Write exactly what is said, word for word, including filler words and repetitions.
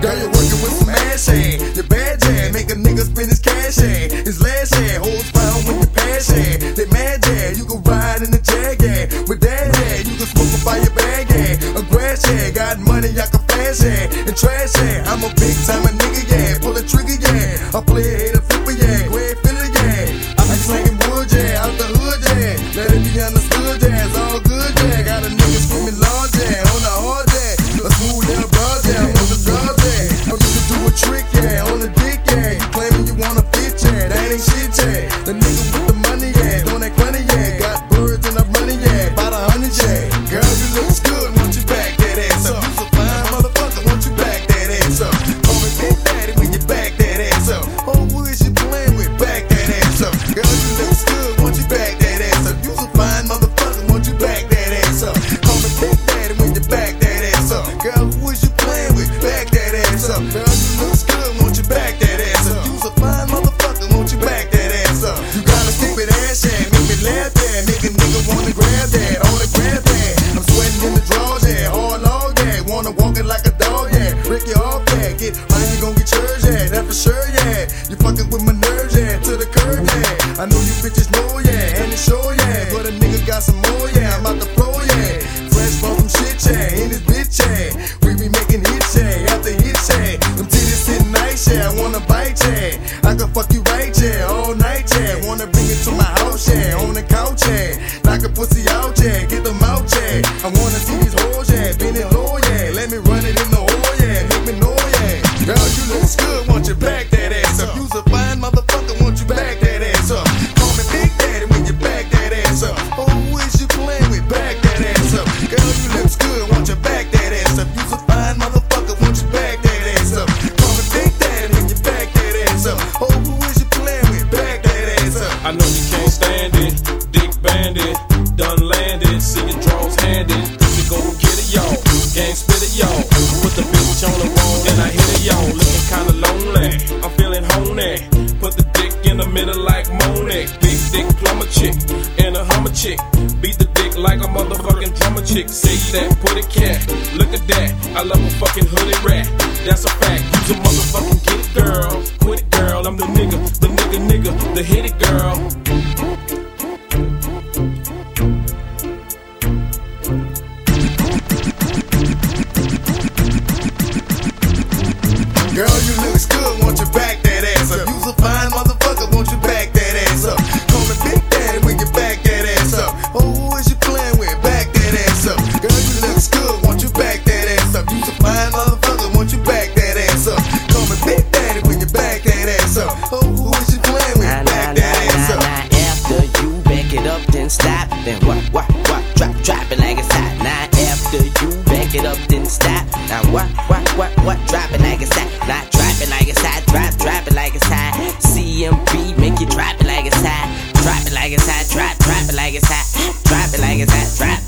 Girl, you're working with some ass, yeah. Your bad, yeah. Make a nigga spend his cash, yeah. His last, yeah. Holds pound when you pass, yeah. They mad, yeah. You can ride in the Jag, yeah. With that, yeah. You can smoke a fire bag, yeah. A grass, yeah. Got money, I can flash, yeah. And trash, yeah. I'm a big time nigga, yeah. Pull a trigger, yeah. I play a hater flipper, yeah. Go ahead, fill it, yeah. I be slinging wood, yeah. Out the hood, yeah. Let it be understood, yeah. It's all good, yeah. Got a nigga screaming large, yeah. On the hard, yeah. A smooth little broad, yeah. On the drugs, yeah. I'm just to do a trick, yeah. On the dick, yeah. You claiming you wanna fit, yeah. That ain't shit, yeah. The nigga with the money, yeah. Doing that funny, yeah. Got birds and I'm running, yeah. About a hundred, yeah. Girl, you looks good, want you back that ass up. You's a fine motherfucker, want you back that ass up. Call me Big Daddy when you back that ass up. Oh, who is you playing with? Back that ass up. Girl, you looks good, want you back that ass up. You's a fine motherfucker, want you back that ass up. Call me Big Daddy when you back that ass up. Girl, who is you playing with? Back that ass up. Girl, you looks good, want you back that ass up. You's a fine motherfucker, want you back that ass up. You gotta stick with ass, yeah. Make me laugh, yeah. Make a nigga wanna grab that, wanna grab that. I'm sweating in the drawers, yeah. Hard log, yeah. Wanna walk it like a dog, yeah. Break you off, yeah. Get mine, you gon' get yours, yeah. That for sure, yeah. You fucking with my nerves, yeah. To the curb, yeah. I know you bitches know, yeah. And it's sure, yeah. But a nigga got some more, yeah. I'm out the floor, yeah. Fresh from some shit, yeah. In this bitch, yeah. We be making hits, yeah. After hits, yeah. Them titties sitting nice, yeah. I wanna bite, yeah. I can fuck you right, yeah. All night, yeah. Wanna bring it to my house, yeah. On the couch, yeah. Knock a pussy out, yeah. Get them out, yeah. I wanna see these hoes, yeah. Bend it low, yeah. Let me run it in the hole, yeah. Make me know, yeah. Girl, you looks good, want you back that ass up. You's a fine motherfucker, want you back that ass up. Call me Big Daddy when you back that ass up. Oh, who is you playing with? Back that ass up. Girl, you looks good, want you back that ass up. You's a fine motherfucker, want you back that ass up. Call me Big Daddy when you back that ass up. Oh, who is you playing with? Back that ass up. I know you can't stand it, Dick Bandit, done landed, see your draws handed. Pussy go get it, y'all, gang spit it, y'all. Put the bitch on the wall, then I hit it, y'all. Looking kinda lonely, I'm feeling honey. Put the dick in the middle like Monet. Big dick plumber chick, and a hummer chick. Beat the dick like a motherfucking drummer chick. Say that, put it cat, look at that. I love a fucking hooded rat, that's a fact. Use a motherfucking get it, girl. Quit it, girl, I'm the nigga, the nigga, nigga, the hit it, girl. Girl, you looks good, want you back that ass up. You's a fine motherfucker, want you back that ass up. Call me Big Daddy when you back that ass up. Oh, who is you playing with? Back that ass up. Girl, you looks good, want you back that ass up. You's a fine motherfucker, want you back that ass up. Call me Big Daddy when you back that ass up. Oh, who is you playing with? Back that ass up. Now after you back it up, then stop. Then what, what, what? Drop, drop it like it's hot. Now after you back it up, then stop. Now what, what, what, what? Drop it like it's hot. Now drop it like it's hot. Drop, drop it like it's hot. C M B make you drop it like it's hot. Drop it like it's hot. Drop, drop it like it's hot. Drop it like it's hot. Drop.